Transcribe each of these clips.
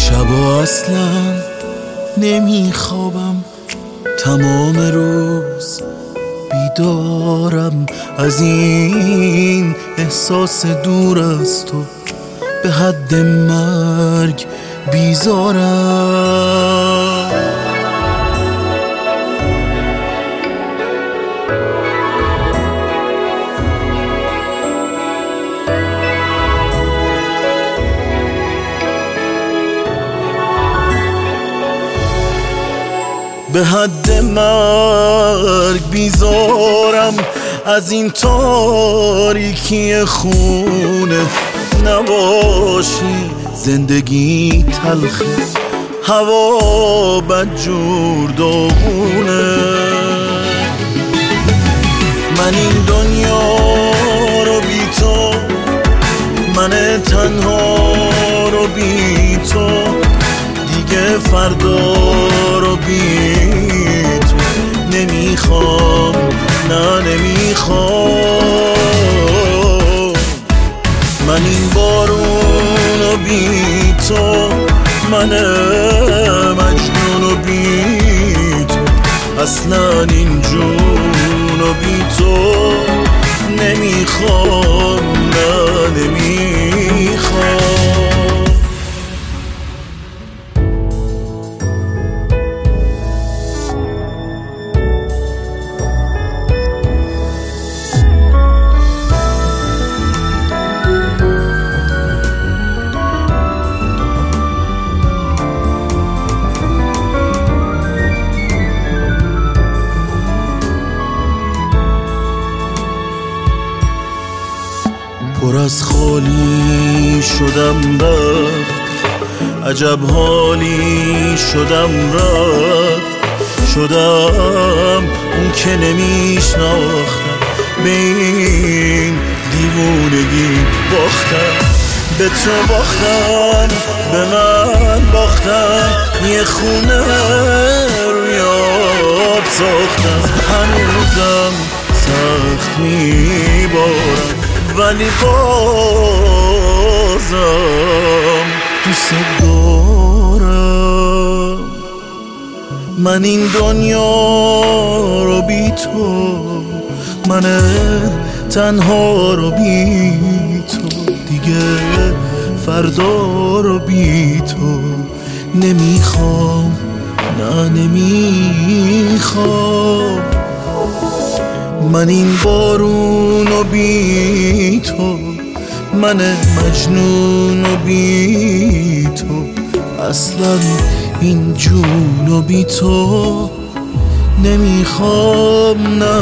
شبا اصلا نمیخوابم، تمام روز بیدارم، از این احساس دور از تو به حد مرگ بیزارم. به حد مرگ بیزارم، از این تاریکی خونه نباشی زندگی تلخه، هوا بدجور داغونه. من این دنیا رو بی تو، من تنها رو بی تو، دیگه فردا رو بی تو نمیخوام، نه نمیخوام. من این بارون رو بی تو، من مجنون رو بی تو، اصلا این جون رو بی تو نمیخوام، نه نمیخوام. پر از خالی شدم رفت، عجب حالی شدم رفت، شدم اون که نمیشناختم، به این دیوونگی باختم، به تو باختم، به من باختم، یه خونه روی آب ساختم. هنوزم سخت میبارم ولی بازم دوست دارم. من این دنیا رو بی تو، من تنها رو بی تو، دیگه فردا رو بی تو نمیخوام، نه نمیخوام. من این بارون رو بی تو، من مجنون رو بی تو، اصلا این جون رو بی تو نمیخوام، نه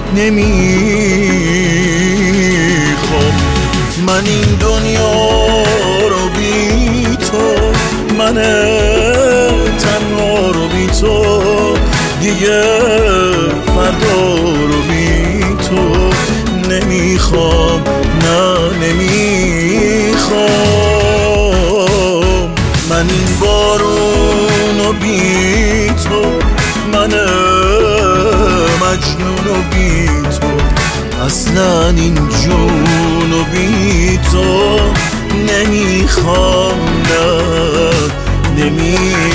نمیخوام. من این دنیا رو بی تو، من تنها رو بی تو، دیگه فردا رو بی تو نمیخوام، نه نمیخوام. من این بارون رو بی تو، من مجنون رو بی تو، اصلا این جون رو بی تو نمیخوام، نه نمیخوام.